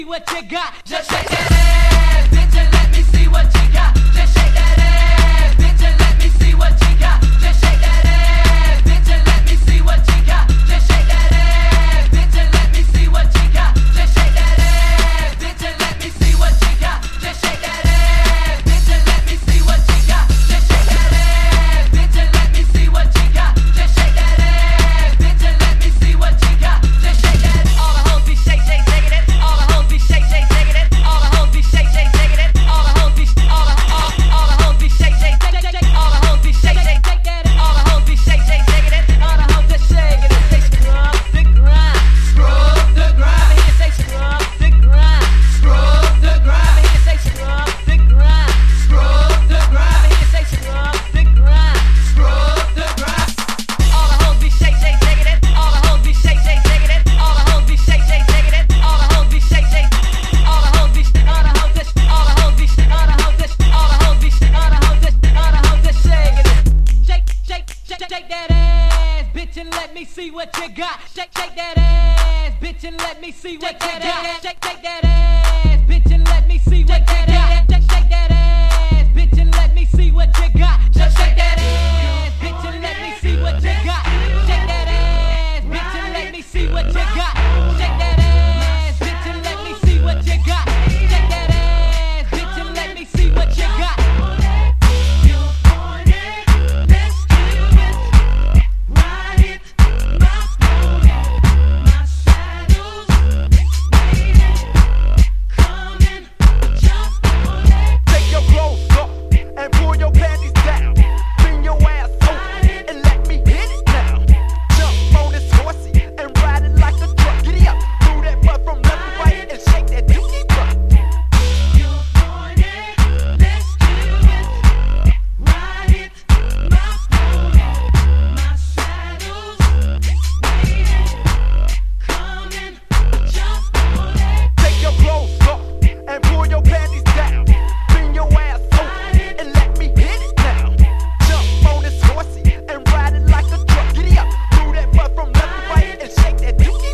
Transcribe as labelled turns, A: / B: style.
A: what you got. Just shake that ass, bitch, and let me see what you got. Just shake that ass, bitch, and let me see what you got. Just shake that ass, bitch, and let me see what you got. Just shake that ass, bitch, and let me see what you got. Just shake that ass, bitch, and let me see what you got. Just shake that ass, bitch, and let me see what you got. Just shake that ass, bitch, and let me see what you got. Just shake that ass, bitch, and let me see what you got. Just shake that. All the hoes be shake, shake, shaking it. All the hoes be shake, shake, shaking it. All the hoes be shake, shake, shaking it. All the hoes be all the hoes be shake, shake, shake, shake. All the hoes be shake, shake, shake that. All the hoes be shake, shake, shaking it. All the hoes just shaking it. Say scrub the grind, scrub the grind. Let me hear you say scrub the grind, scrub the grind. Let me hear you say scrub the grind, scrub the grind. Let me hear you say scrub the grind, scrub the grind. All the hoes be shake, shake, shaking it. All the hoes be shake, shake, shaking it. All the hoes be shake, shake, shaking it. All the hoes be shake, shake. All the hoes be, all the hoes just, all the hoes be, all the hoes just, all the hoes be, all the hoes just, all the hoes just shaking it. Shake, shake, shake, shake that ass, bitch, and let me see what you got. Shake, shake that ass, bitch, and let me see what you got. Shake, shake that ass, bitch, and